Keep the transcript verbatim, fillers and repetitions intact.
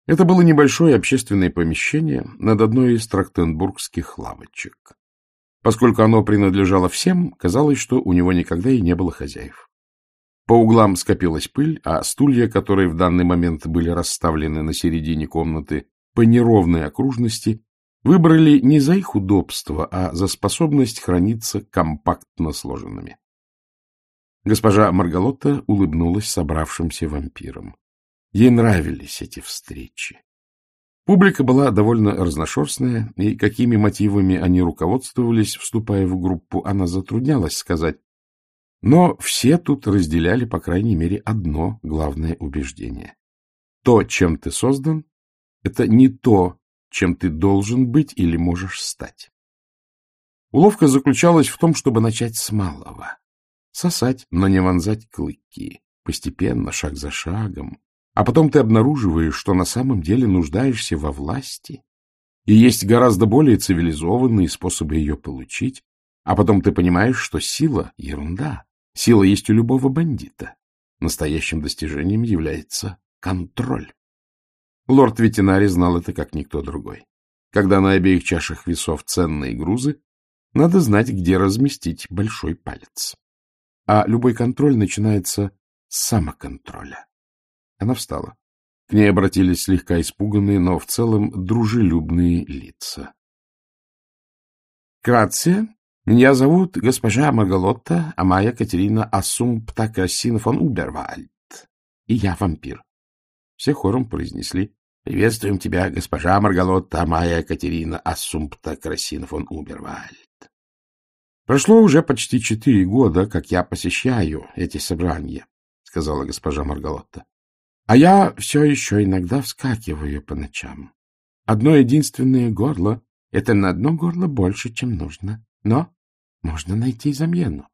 Это было небольшое общественное помещение над одной из трактенбургских лавочек. Поскольку оно принадлежало всем, казалось, что у него никогда и не было хозяев. По углам скопилась пыль, а стулья, которые в данный момент были расставлены на середине комнаты по неровной окружности, выбрали не за их удобство, а за способность храниться компактно сложенными. Госпожа Маргалотта улыбнулась собравшимся вампирам. Ей нравились эти встречи. Публика была довольно разношерстная, и какими мотивами они руководствовались, вступая в группу, она затруднялась сказать. Но все тут разделяли, по крайней мере, одно главное убеждение. То, чем ты создан, это не то, чем ты должен быть или можешь стать. Уловка заключалась в том, чтобы начать с малого. Сосать, но не вонзать клыки. Постепенно, шаг за шагом. А потом ты обнаруживаешь, что на самом деле нуждаешься во власти. И есть гораздо более цивилизованные способы ее получить. А потом ты понимаешь, что сила — ерунда. Сила есть у любого бандита. Настоящим достижением является контроль. Лорд Ветинари знал это как никто другой. Когда на обеих чашах весов ценные грузы, надо знать, где разместить большой палец. А любой контроль начинается с самоконтроля. Она встала. К ней обратились слегка испуганные, но в целом дружелюбные лица. — Грация. Меня зовут госпожа Маргалотта Амая Катерина Ассумпта Красин фон Убервальд. И я вампир. Все хором произнесли: — Приветствуем тебя, госпожа Маргалотта Амая Катерина Ассумпта Красин фон Убервальд. Прошло уже почти четыре года, как я посещаю эти собрания, — сказала госпожа Маргалотта. А я все еще иногда вскакиваю по ночам. Одно единственное горло — это на одно горло больше, чем нужно. Но можно найти замену.